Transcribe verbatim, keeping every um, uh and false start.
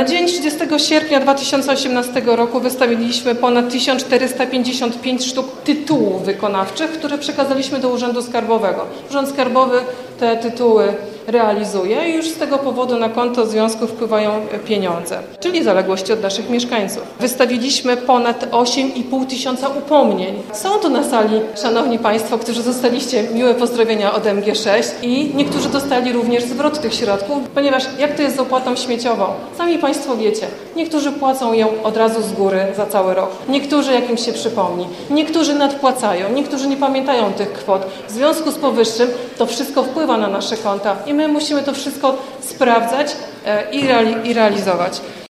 Na dzień trzydziestego sierpnia dwa tysiące osiemnastego roku wystawiliśmy ponad tysiąc czterysta pięćdziesiąt pięć sztuk tytułów wykonawczych, które przekazaliśmy do Urzędu Skarbowego. Urząd Skarbowy te tytuły realizuje i już z tego powodu na konto związku wpływają pieniądze, czyli zaległości od naszych mieszkańców. Wystawiliśmy ponad osiem i pół tysiąca upomnień. Są tu na sali, szanowni państwo, którzy dostaliście miłe pozdrowienia od M G sześć i niektórzy dostali również zwrot tych środków, ponieważ jak to jest z opłatą śmieciową? Sami państwo wiecie, niektórzy płacą ją od razu z góry za cały rok, niektórzy jak im się przypomni, niektórzy nadpłacają, niektórzy nie pamiętają tych kwot. W związku z powyższym to wszystko wpływa na nasze konta i my musimy to wszystko sprawdzać i, reali- i realizować.